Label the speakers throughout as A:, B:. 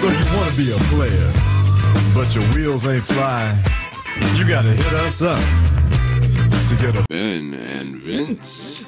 A: So you want to be a player, but your wheels ain't flying. You gotta hit us up to get a
B: Ben and Vince.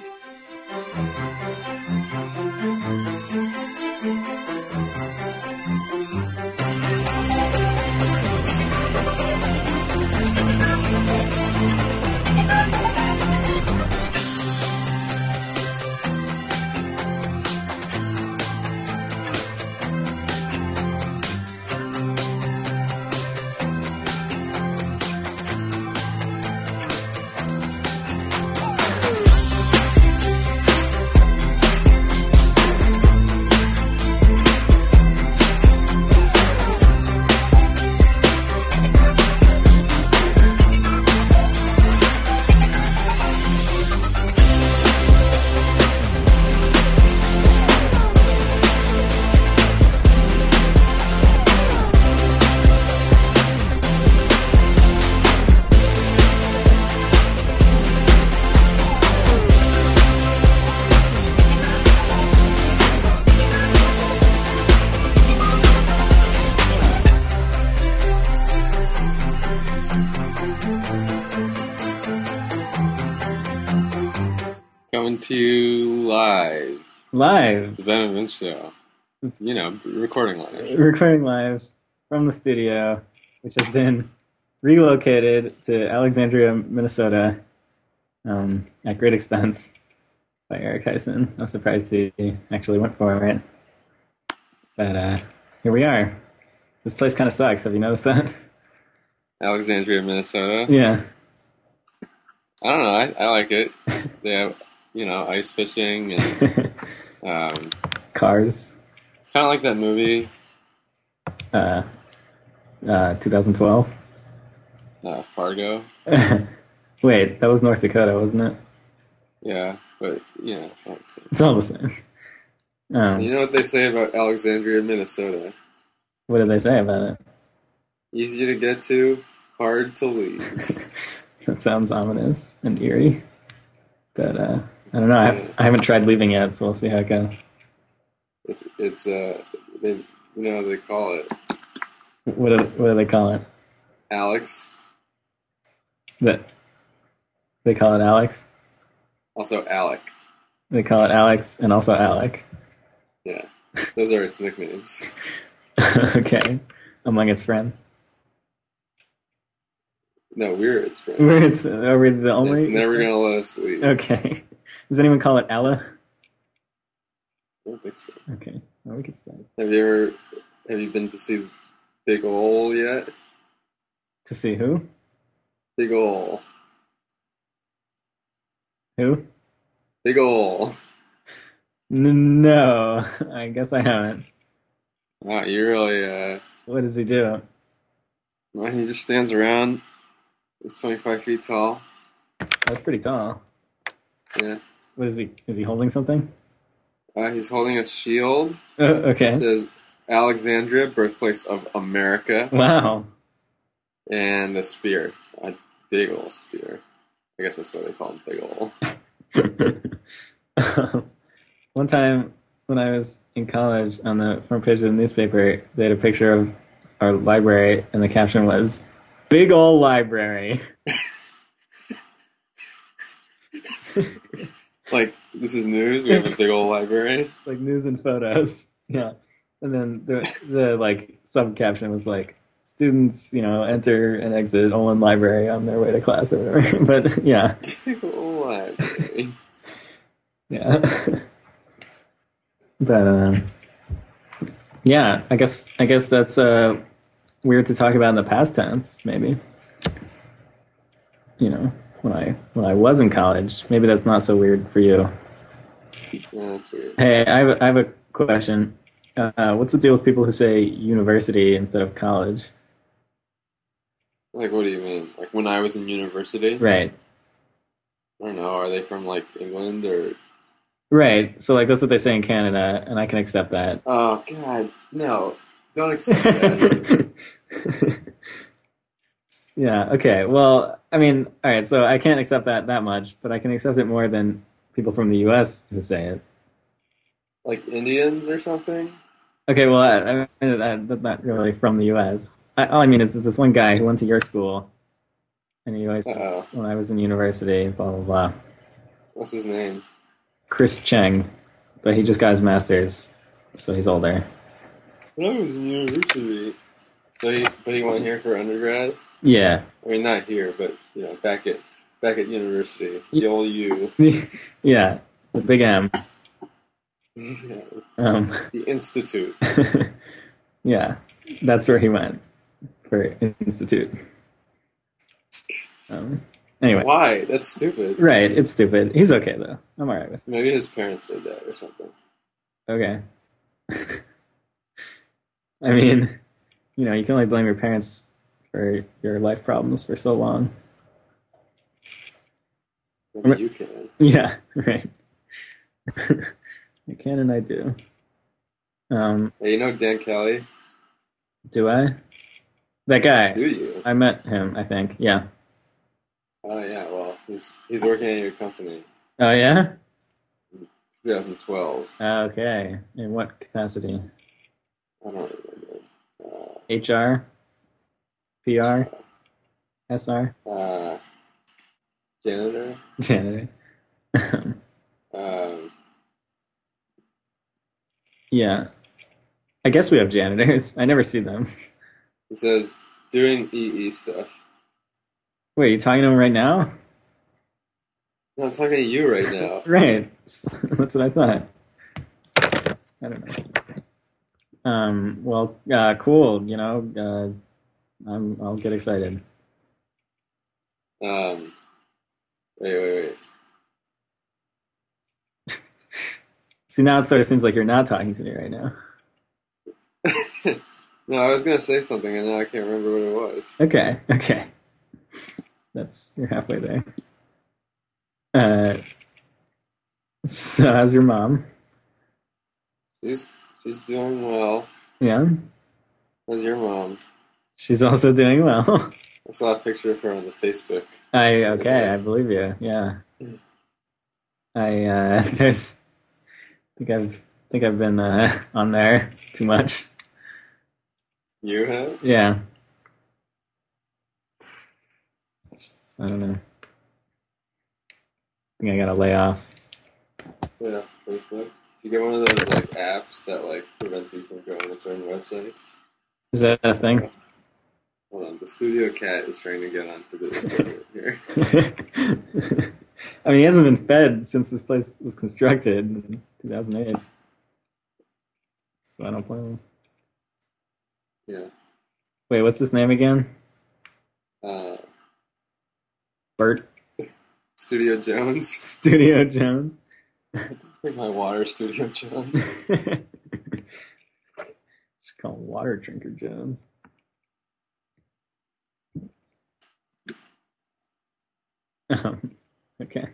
B: Coming to you live. It's the Ben and Vince show. You know, recording live.
C: Recording live from the studio, which has been relocated to Alexandria, Minnesota, at great expense by Eric Hyson. I'm surprised he actually went for it. But here we are. This place kind of sucks. Have you noticed that?
B: Alexandria, Minnesota.
C: Yeah.
B: I don't know. I like it. They have, you know, ice fishing and
C: Cars.
B: it's kind of like that movie.
C: 2012.
B: Fargo.
C: Wait, that was North Dakota, wasn't it?
B: Yeah, but you know, it's not the same.
C: It's all the same.
B: You know what they say about Alexandria, Minnesota?
C: What did they say about it?
B: Easy to get to, hard to leave.
C: That sounds ominous and eerie. But I don't know. I haven't tried leaving yet, so we'll see how it goes.
B: It's they, you know, they call it
C: What do they call it?
B: Alex.
C: They call it Alex.
B: Also Alec.
C: They call it Alex and also Alec.
B: Yeah, those are its nicknames.
C: Okay, among its friends.
B: No, we're its friends.
C: Are we the only?
B: It's never gonna let us leave.
C: Okay. Does anyone call it Ella?
B: I don't think so.
C: Okay, well, we could start.
B: Have you been to see Big Ol yet?
C: To see who?
B: Big Ol.
C: Who?
B: Big Ol.
C: No, I guess I haven't.
B: Wow, you really,
C: What does he do?
B: well, he just stands around. He's 25 feet tall.
C: That's pretty tall.
B: Yeah.
C: What is he? Is he holding something?
B: He's holding a shield.
C: Okay.
B: It says Alexandria, birthplace of America.
C: Wow.
B: And a spear. A big ol' spear. I guess that's why they call him Big Ol.
C: One time when I was in college, on the front page of the newspaper, they had a picture of our library, and the caption was, "Big ol' library."
B: Like, this is news? We have a big old library?
C: Like news and photos. Yeah. And then the like sub-caption was like, students, you know, enter and exit Olin Library on their way to class or whatever. But yeah.
B: Big old library.
C: Yeah. But yeah, I guess that's weird to talk about in the past tense, maybe. You know, when I was in college, maybe that's not so weird for you.
B: Yeah, that's weird.
C: Hey, I have a question. What's the deal with people who say university instead of college?
B: Like, what do you mean? Like, when I was in university?
C: Right.
B: I don't know, are they from, like, England or...
C: Right, so like that's what they say in Canada, and I can accept that.
B: Oh, God, no. Don't accept that.
C: Yeah, okay. Well, I mean, all right, so I can't accept that much, but I can accept it more than people from the U.S. who say it.
B: Like Indians or something?
C: Okay, well, that's not really from the U.S. All I mean is that this one guy who went to your school, and he always
B: Uh-oh.
C: says, when I was in university, blah, blah, blah.
B: What's his name?
C: Chris Cheng, but he just got his master's, so he's older.
B: When I was in university. But he went here for undergrad.
C: Yeah.
B: I mean, not here, but back at university, the old U.
C: Yeah, the big M.
B: Yeah.
C: Um,
B: The institute.
C: yeah, that's where he went for institute. Anyway,
B: Why? That's stupid.
C: right, it's stupid. He's okay though. I'm alright with it.
B: Maybe his parents did that or something.
C: Okay. I mean, you can only blame your parents for your life problems for so long.
B: Maybe you can.
C: Yeah, right. I can and I do.
B: Hey, you know Dan Kelly?
C: Do I? That guy.
B: Do you?
C: I met him, I think. Yeah.
B: Oh yeah. Well, he's working at your company.
C: Oh, yeah?
B: 2012.
C: Okay. In what capacity?
B: I don't remember.
C: HR? PR? SR?
B: Janitor.
C: Janitor.
B: Um,
C: Yeah. I guess we have janitors. I never see them.
B: it says doing EE stuff.
C: Wait, you talking to him right now?
B: No, I'm talking to you right now.
C: Right. That's what I thought. I don't know. Well, cool. I'll get excited.
B: Wait.
C: See, now it sort of seems like you're not talking to me right now.
B: No, I was gonna say something and now I can't remember what it was.
C: Okay. You're halfway there. So how's your mom?
B: She's doing well.
C: Yeah,
B: How's your mom?
C: she's also doing well.
B: I saw a picture of her on the Facebook.
C: I believe you. Yeah. There's. think I've been on there too much.
B: You have?
C: Yeah. I don't know. I think I gotta lay off.
B: Yeah, Facebook. You get one of those like apps that like prevents you from going to certain websites.
C: Is that a thing?
B: Hold on, the studio cat is trying to get onto the here.
C: I mean, he hasn't been fed since this place was constructed in 2008. So I don't blame him.
B: Yeah.
C: Wait, what's this name again? Bert?
B: Studio Jones.
C: Studio Jones?
B: Drink my water, Studio Jones.
C: Just call him Water Drinker Jones. Okay.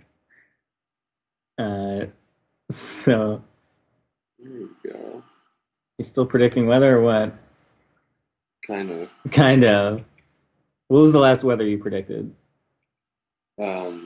C: So,
B: There you go.
C: you still predicting weather or what?
B: Kind of.
C: Kind of. What was the last weather you predicted?
B: I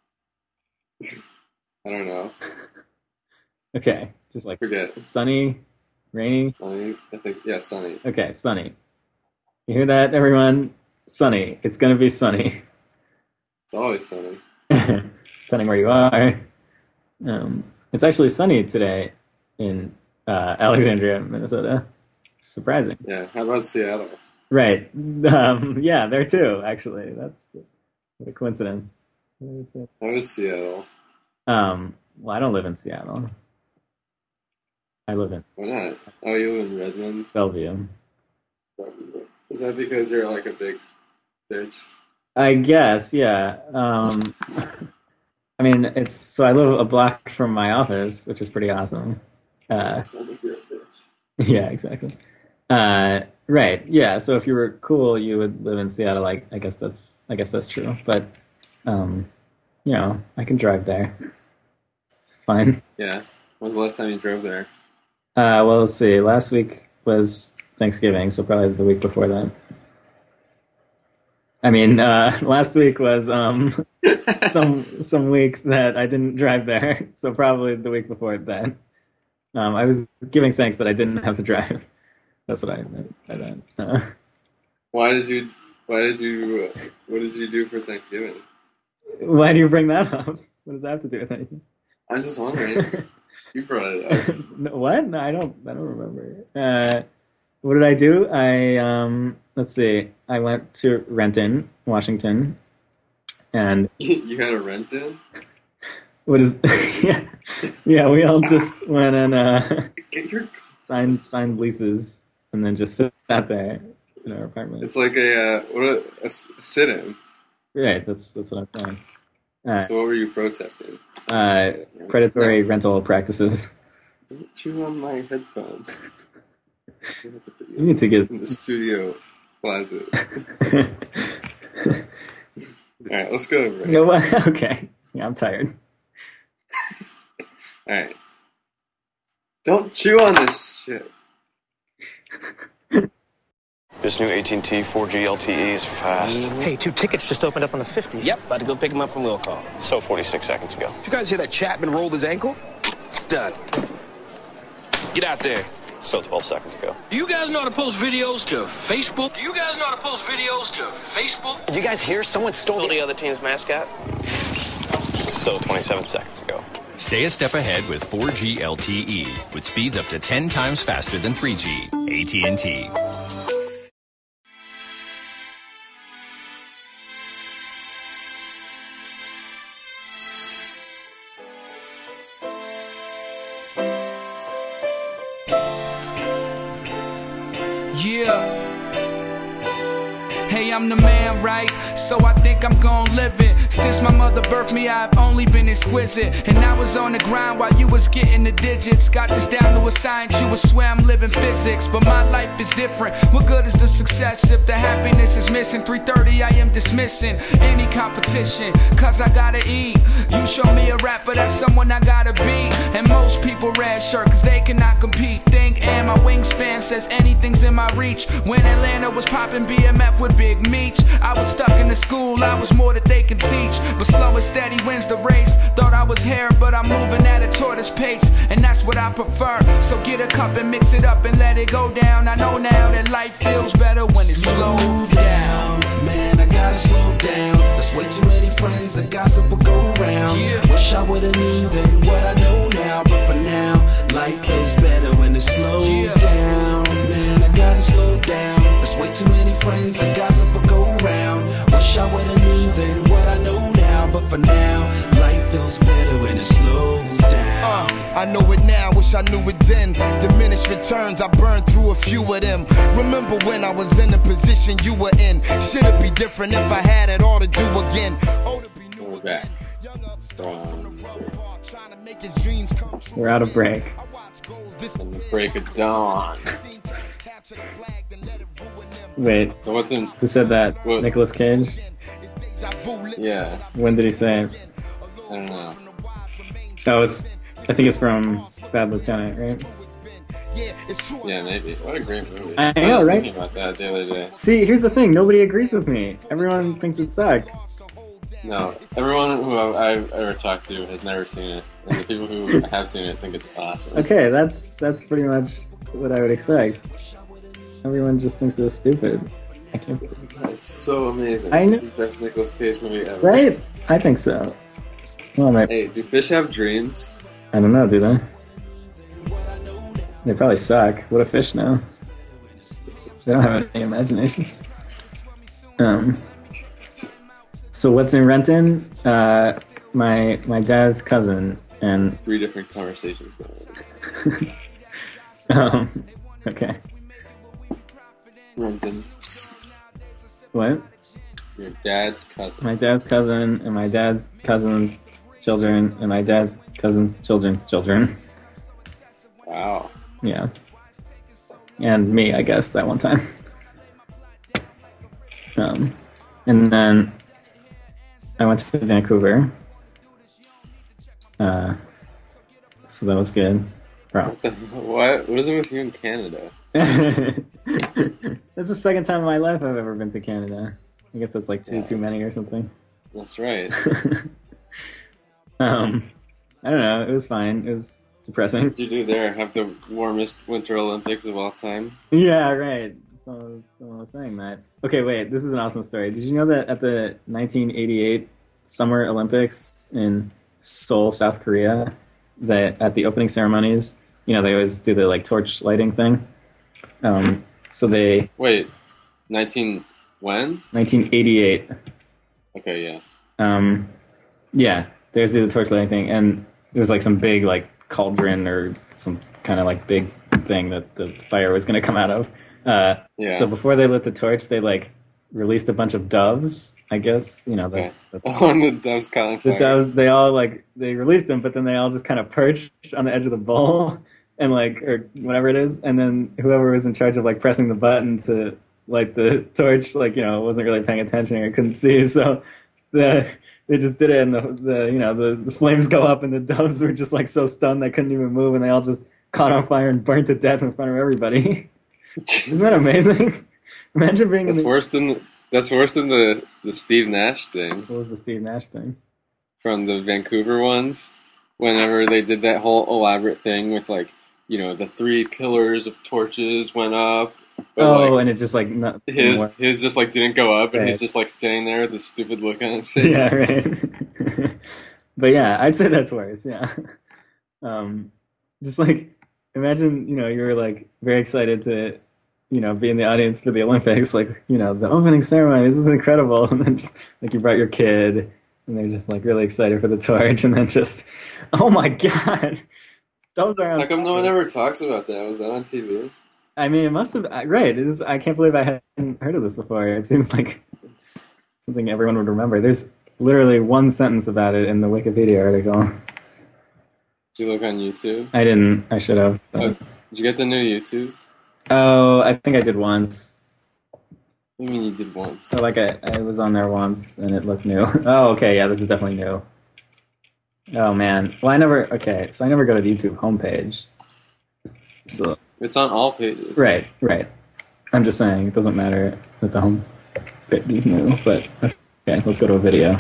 B: don't know.
C: Okay, just like
B: Forget.
C: sunny, rainy.
B: Sunny. I think sunny.
C: Okay, sunny. You hear that, everyone? Sunny. It's gonna be sunny.
B: It's always sunny.
C: Depending where you are. It's actually sunny today in Alexandria, Minnesota. Surprising.
B: Yeah. How about Seattle?
C: Right. Yeah, there too, actually. That's what a coincidence.
B: How is Seattle?
C: Well, I don't live in Seattle. I live in
B: Why not? Oh, you live in Redmond?
C: Bellevue.
B: Is that because you're like a big bitch?
C: I guess, yeah. I mean, I live a block from my office, which is pretty awesome.
B: Sounds like you're a bitch.
C: Yeah, exactly. Right, yeah. So if you were cool, you would live in Seattle. I guess that's true. But I can drive there. It's fine.
B: Yeah. When was the last time you drove there?
C: Well, let's see. Last week was Thanksgiving, so probably the week before that. I mean, last week was some week that I didn't drive there, so probably the week before that. I was giving thanks that I didn't have to drive. That's what I meant by that.
B: Why did you? What did you do for Thanksgiving?
C: Why do you bring that up? What does that have to do with anything?
B: I'm just wondering. You brought it up.
C: No, what? No, I don't remember. What did I do? Let's see. I went to Renton, Washington, and
B: You had a rent in?
C: what is? Yeah. We all just went and
B: Get your.
C: signed leases, and then just sat there in our apartment.
B: It's like a sit-in.
C: Right. That's what I'm saying.
B: So what were you protesting?
C: Predatory rental practices.
B: Don't chew on my headphones. You have to put
C: You need to get
B: in the studio closet. All right, let's go to break.
C: You know what? Okay. Yeah, I'm tired.
B: All right. Don't chew on this shit.
D: This new AT&T 4G LTE is fast.
E: Hey, 2 tickets just opened up on the 50.
F: Yep, about to go pick him up from will call.
D: So 46 seconds ago.
F: Did you guys hear that Chapman rolled his ankle? It's done. Get out there.
D: So 12 seconds ago.
G: Do you guys know how to post videos to Facebook?
E: Did you guys hear someone stole
F: The other team's mascot?
D: So 27 seconds ago.
H: Stay a step ahead with 4G LTE, with speeds up to 10 times faster than 3G. AT&T.
I: Yeah. Hey, I'm the man, right? So I think I'm gon' live it. Since my mother birthed me, I've only been exquisite. And I was on the grind while you was getting the digits. Got this down to a science, you would swear I'm living physics. But my life is different. What good is the success if the happiness is missing? 3:30, I am dismissing any competition, cause I gotta eat. You show me a rapper, that's someone I gotta be. And most people red shirt, cause they cannot compete. Think, and my wingspan says anything's in my reach. When Atlanta was popping BMF with Big Meech, I was stuck in the school, I was more that they can teach. But slow and steady wins the race. Thought I was hair, but I'm moving at a tortoise pace, and that's what I prefer. So get a cup and mix it up and let it go down. I know now that life feels better when it's slowed down.
J: Man, I gotta slow down. There's way too many friends that gossip will go around. Wish I would've knew then what I know now. But for now, life feels better when it's slowed down. Man, I gotta slow down. There's way too many friends that gossip will go around. Wish I would've knew then what I know now. But for now, life feels better when it's slowed down.
K: I know it now, wish I knew it then. Diminished returns, I burned through a few of them. Remember when I was in the position you were in? Should it be different if I had it all to do again? Oh, to be new again.
C: We're out of break.
B: On the break of dawn.
C: Wait.
B: So what's in?
C: Who said that?
B: What?
C: Nicolas Cage?
B: Yeah.
C: When did he say it?
B: I don't know.
C: Oh, I think it's from Bad Lieutenant, right?
B: Yeah, maybe. What a great movie.
C: I know,
B: was
C: right?
B: thinking about that the other day.
C: See, here's the thing. Nobody agrees with me. Everyone thinks it sucks.
B: No, everyone who I've ever talked to has never seen it, and the people who have seen it think it's awesome.
C: Okay, that's pretty much what I would expect. Everyone just thinks it was stupid. I can't believe it.
B: It's so amazing.
C: I know.
B: It's the best Nicolas Cage movie ever.
C: Right? I think so. Well,
B: Hey, do fish have dreams?
C: I don't know, do they? They probably suck. What do fish know? They don't have any imagination. So what's in Renton? My dad's cousin and
B: 3 different conversations going on.
C: Okay.
B: Renton.
C: What?
B: Your dad's cousin.
C: My dad's cousin and my dad's cousin's children and my dad's cousin's children's children.
B: Wow.
C: Yeah. And me, I guess, that one time. And then I went to Vancouver. So that was good.
B: What is it with you in Canada?
C: This is the second time in my life I've ever been to Canada. I guess that's like too many or something.
B: That's right.
C: I don't know. It was fine. It was depressing.
B: What'd you do there? Have the warmest Winter Olympics of all time?
C: Yeah, right. Someone was saying that. Okay, wait. This is an awesome story. Did you know that at the 1988 Summer Olympics in Seoul, South Korea, that at the opening ceremonies, they always do the torch lighting thing. So they
B: Wait, 19 when?
C: 1988.
B: Okay, yeah.
C: Yeah, they always do the torch lighting thing, and it was some big cauldron or some kind of big thing that the fire was going to come out of.
B: Yeah.
C: So before they lit the torch, they released a bunch of doves. I guess that's
B: On the doves caught on fire.
C: the doves. They all they released them, but then they all just kind of perched on the edge of the bowl and or whatever it is, and then whoever was in charge of pressing the button to light the torch, wasn't really paying attention or couldn't see, so they just did it, and the flames go up, and the doves were just so stunned they couldn't even move, and they all just caught on fire and burned to death in front of everybody. Isn't that amazing? Imagine being
B: That's worse than the Steve Nash thing.
C: What was the Steve Nash thing?
B: From the Vancouver ones, whenever they did that whole elaborate thing with the 3 pillars of torches went up. But,
C: and it just
B: his just didn't go up, and
C: right.
B: he's just standing there with this stupid look on his face.
C: Yeah, right. But yeah, I'd say that's worse. Yeah. Just imagine you're very excited to be in the audience for the Olympics, the opening ceremony. This is incredible, and then just you brought your kid, and they're just really excited for the torch, and then just, oh my god, doves are on.
B: How come no one ever talks about that? Was that on TV?
C: I mean, it must have. Right. It is, I can't believe I hadn't heard of this before. It seems like something everyone would remember. There's literally one sentence about it in the Wikipedia article.
B: Did you look on YouTube?
C: I didn't. I should have.
B: Did you get the new YouTube?
C: Oh, I think I did once.
B: What do you mean you did once?
C: So I was on there once, and it looked new. Oh, okay. Yeah, this is definitely new. Oh, man. Well, I never go to the YouTube homepage. So...
B: It's on all pages.
C: Right. I'm just saying, it doesn't matter that the home page is new, but okay, let's go to a video.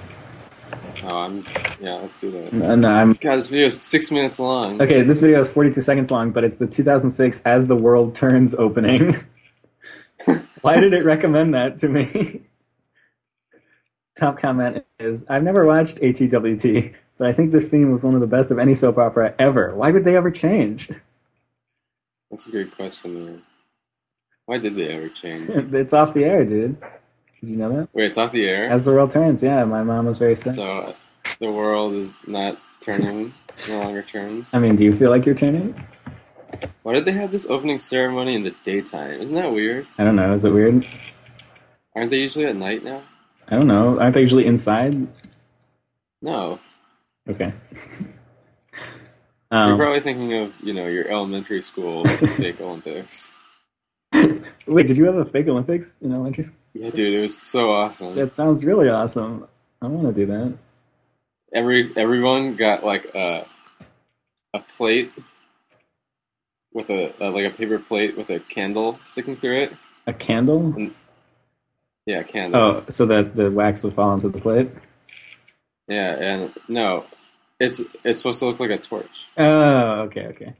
B: Let's do that.
C: No,
B: God, this video is 6 minutes long.
C: Okay, this video is 42 seconds long, but it's the 2006 As the World Turns opening. Why did it recommend that to me? Top comment is, I've never watched ATWT, but I think this theme was one of the best of any soap opera ever. Why would they ever change?
B: That's a good question, man. Why did they ever change?
C: It's off the air, dude. Did you know that?
B: Wait, it's off the air?
C: As the World Turns, yeah. My mom was very sick.
B: So, the world is not turning, no longer turns?
C: I mean, do you feel like you're turning?
B: Why did they have this opening ceremony in the daytime? Isn't that weird?
C: I don't know. Is it weird?
B: Aren't they usually at night now?
C: I don't know. Aren't they usually inside?
B: No.
C: Okay.
B: You're probably thinking of, your elementary school fake Olympics.
C: Wait, did you have a fake Olympics in elementary school?
B: Yeah, dude, it was so awesome.
C: That sounds really awesome. I want to do that.
B: Everyone got a plate with a paper plate with a candle sticking through it.
C: A candle?
B: Yeah, a candle.
C: Oh, so that the wax would fall onto the plate?
B: Yeah, and no. It's supposed to look like a torch.
C: Oh, okay.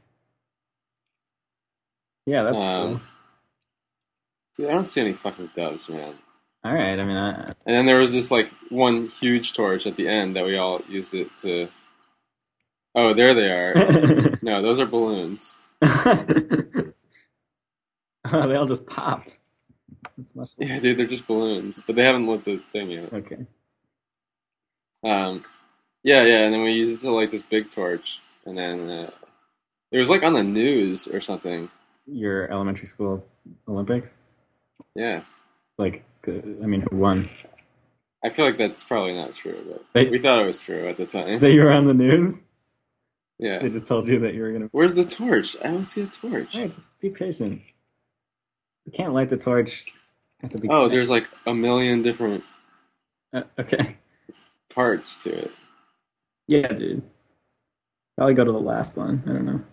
C: Yeah, that's cool.
B: Dude, I don't see any fucking doves, man.
C: All right, I mean...
B: And then there was this, one huge torch at the end that we all used it to... Oh, there they are. No, those are balloons.
C: Oh, they all just popped. That's much.
B: Yeah, dude, they're just balloons. But they haven't lit the thing yet.
C: Okay.
B: Yeah, and then we used it to light this big torch, and then it was on the news or something.
C: Your elementary school Olympics?
B: Yeah.
C: Who won?
B: I feel like that's probably not true, but we thought it was true at the time.
C: That you were on the news?
B: Yeah.
C: They just told you that you were going to...
B: Where's the torch? I don't see a torch.
C: All right, just be patient. You can't light the torch at the beginning.
B: Oh, there's a million different
C: okay.
B: parts to it.
C: Yeah, dude. Probably go to the last one. I don't know.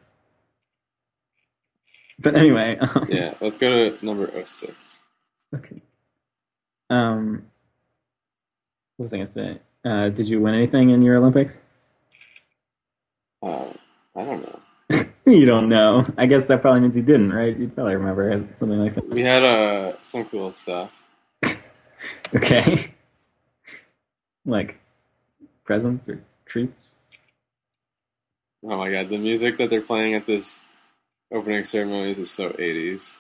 C: But anyway.
B: Yeah, let's go to number 06.
C: Okay. What was I going to say? Did you win anything in your Olympics?
B: I I don't know.
C: You don't know. I guess that probably means you didn't, right? You probably remember something like that.
B: We had some cool stuff.
C: Okay. Like presents or treats.
B: Oh my god, the music that they're playing at this opening ceremonies is so 80s.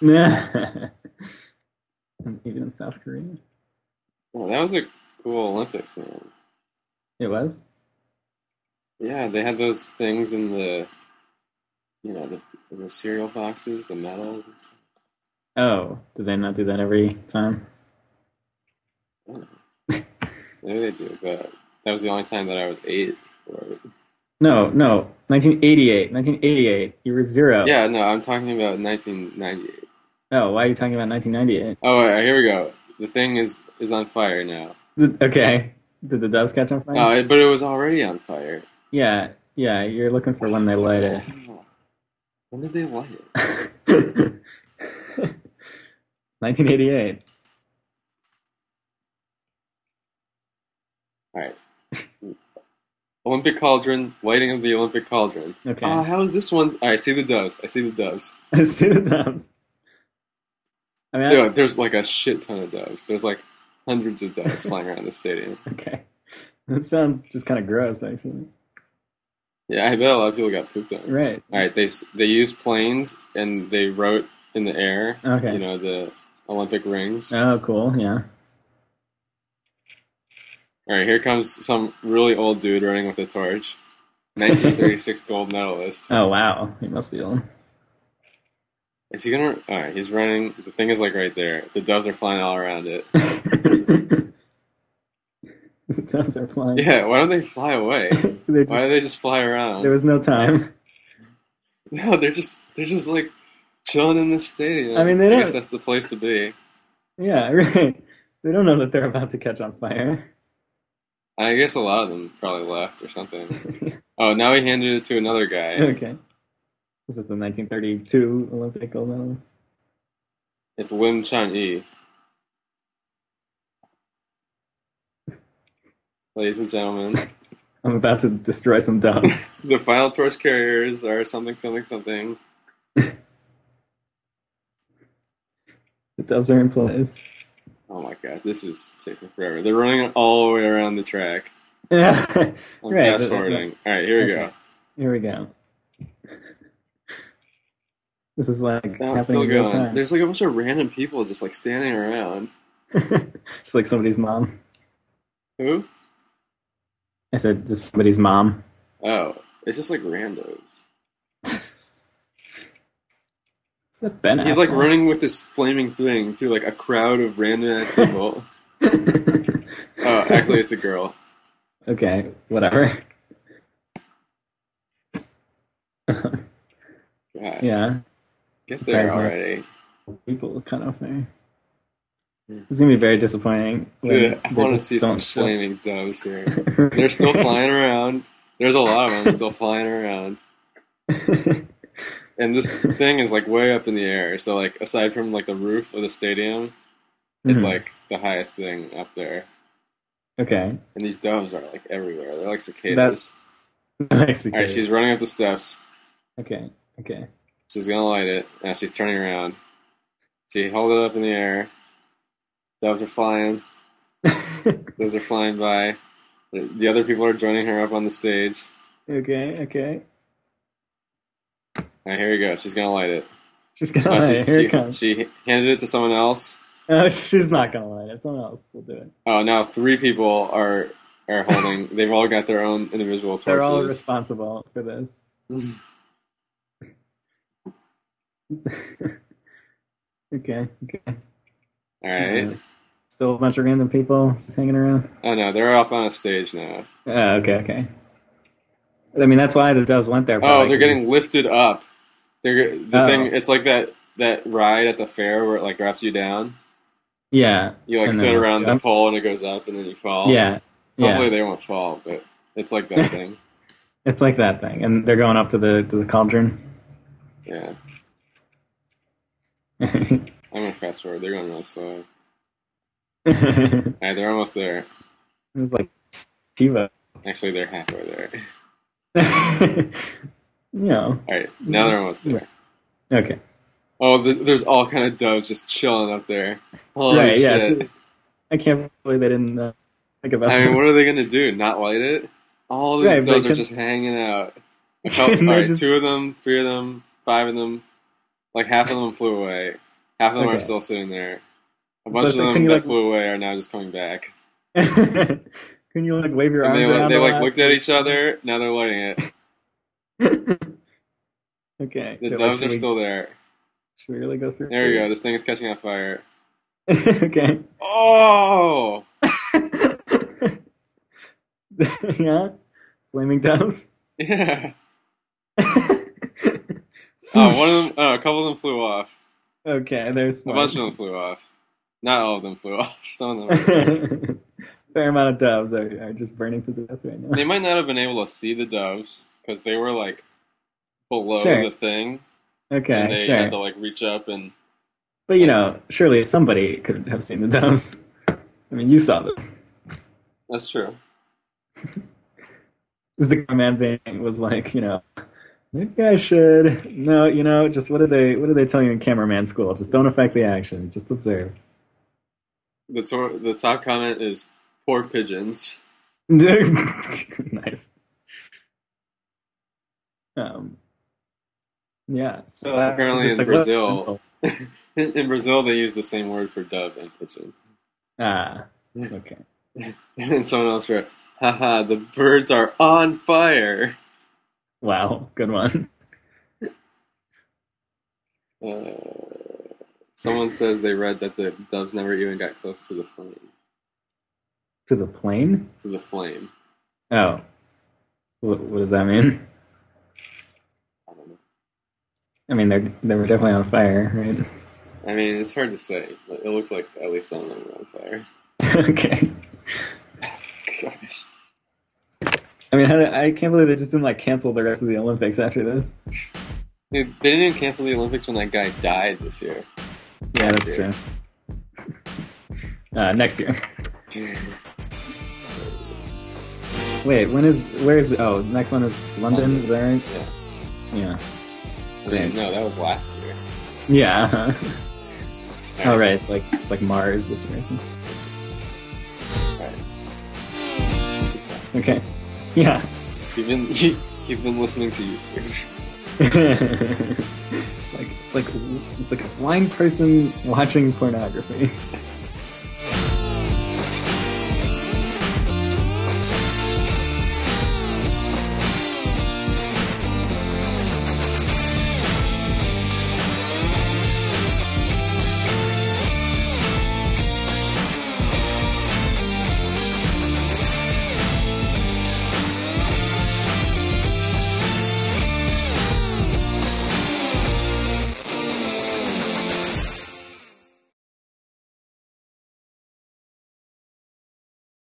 C: And even in South Korea.
B: Oh, that was a cool Olympics, man.
C: It was?
B: Yeah, they had those things in the, in the cereal boxes, the medals and stuff.
C: Oh, do they not do that every time?
B: I don't know. Maybe they do, but that was the only time that I was 8 for it.
C: No, 1988. 1988. You were 0.
B: Yeah, no, I'm talking about 1998.
C: Oh, why are you talking about 1998?
B: Oh, here we go. The thing is on fire now.
C: Okay. Did the doves catch on fire?
B: Oh, but it was already on fire.
C: Yeah, you're looking for when they light it.
B: When did they light it?
C: 1988.
B: Alright. Olympic cauldron, lighting of the Olympic cauldron.
C: Okay.
B: Oh, how is this one? Alright, I see the doves.
C: I see the doves. I mean,
B: there's like a shit ton of doves. There's like hundreds of doves flying around the stadium.
C: Okay. That sounds just kind of gross, actually.
B: Yeah, I bet a lot of people got pooped on.
C: Right.
B: Alright, they used planes and they wrote in the air,
C: okay.
B: The Olympic rings.
C: Oh, cool, yeah.
B: Alright, here comes some really old dude running with a torch. 1936 gold medalist.
C: Oh, wow. He must be old.
B: Is he gonna... Alright, he's running. The thing is like right there. The doves are flying all around it.
C: The doves are flying.
B: Yeah, why don't they fly away? Why do they just fly around?
C: There was no time.
B: No, they're just like chilling in this stadium.
C: I mean,
B: I guess that's the place to be.
C: Yeah, right. They don't know that they're about to catch on fire.
B: I guess a lot of them probably left or something. Oh, now he handed it to another guy.
C: Okay. This is the 1932 Olympic gold medal.
B: It's Lim Chun-yi. Ladies and gentlemen.
C: I'm about to destroy some doves.
B: The final torch carriers are something.
C: The doves are in place.
B: Oh my god, this is taking forever. They're running all the way around the track.
C: Yeah.
B: I'm fast forwarding. Alright, here we go.
C: Here we go. This is like
B: it's still going. There's like a bunch of random people just like standing around.
C: Just like somebody's mom.
B: Who?
C: I said just somebody's mom.
B: Oh, it's just like randos.
C: Is that Ben
B: He's
C: Affleck?
B: like running with this flaming thing through like a crowd of random ass people. Oh, actually, it's a girl.
C: Okay, whatever.
B: God.
C: Yeah.
B: Get there already.
C: People cut off there. It's gonna be very disappointing.
B: Dude, I want to see some flaming doves here. They're still flying around. There's a lot of them still flying around. And this thing is like way up in the air. So like aside from like the roof of the stadium, it's like the highest thing up there.
C: Okay.
B: And these doves are like everywhere. They're like cicadas.
C: Nice.
B: Alright, she's running up the steps.
C: Okay.
B: She's gonna light it. Now she's turning around. She held it up in the air. Doves are flying. Those are flying by. The other people are joining her up on the stage.
C: Okay.
B: Alright, here we go. She's gonna light it.
C: She's gonna light it. Here it comes.
B: She handed it to someone else.
C: She's not gonna light it. Someone else will do it.
B: Oh, now 3 people are holding. They've all got their own individual torches.
C: They're all responsible for this. Okay.
B: Alright.
C: Still a bunch of random people just hanging around?
B: Oh no, they're up on a stage now.
C: Okay. I mean, that's why the doves went there.
B: Oh, they're getting lifted up. Thing. It's like that ride at the fair where it like drops you down.
C: Yeah.
B: You like sit around the pole and it goes up and then you fall.
C: Yeah.
B: Hopefully they won't fall, but it's like that thing.
C: It's like that thing, and they're going up to the cauldron.
B: Yeah. I'm gonna fast forward. They're going really slow. Alright, they're almost there.
C: It was like TiVo.
B: Actually, they're halfway there.
C: All
B: right, now they're almost there.
C: Okay.
B: Oh, there's all kind of doves just chilling up there. Holy
C: right,
B: shit.
C: yeah. So I can't believe they didn't think about this.
B: What are they going to do? Not light it? All these doves are just hanging out. All right, 2 of them, 3 of them, 5 of them. Like, half of them flew away. Half of them are still sitting there. A bunch of them that flew away are now just coming back.
C: Can you, like, wave your arms around?
B: They looked at each other. Now they're lighting it.
C: Okay.
B: The doves are still there.
C: Should we really go through?
B: There we go. This thing is catching on fire.
C: Okay.
B: Oh!
C: Yeah? Flaming doves?
B: Yeah. A couple of them flew off.
C: Okay, there's
B: a bunch of them flew off. Not all of them flew off. Some of them.
C: Fair amount of doves are just burning to death right now.
B: They might not have been able to see the doves because they were like below the thing.
C: Okay,
B: and they had to like reach up and.
C: But surely somebody could have seen the doves. I mean, you saw them.
B: That's true.
C: The cameraman thing was like, maybe I should. No, just what do they tell you in cameraman school? Just don't affect the action. Just observe.
B: The top comment is poor pigeons.
C: Nice. Yeah. So
B: apparently in Brazil, in Brazil they use the same word for dove and pigeon.
C: Ah. Okay.
B: And someone else wrote, "Haha, the birds are on fire."
C: Wow, good one.
B: Someone says they read that the doves never even got close to the flame.
C: To the plane?
B: To the flame.
C: Oh. What does that mean?
B: I don't know.
C: I mean, they were definitely on fire, right?
B: I mean, it's hard to say, but it looked like at least some of them were on fire.
C: Okay.
B: Gosh.
C: I mean, I can't believe they just didn't cancel the rest of the Olympics after this.
B: Dude, they didn't even cancel the Olympics when that guy died this year.
C: Yeah, that's true. Next year. Wait, next one is London, is that right?
B: Yeah.
C: Yeah.
B: No, that was last year.
C: Yeah. Oh, right, it's like Mars this year.
B: Right.
C: Okay. Yeah.
B: You've been listening to YouTube.
C: It's like a blind person watching pornography.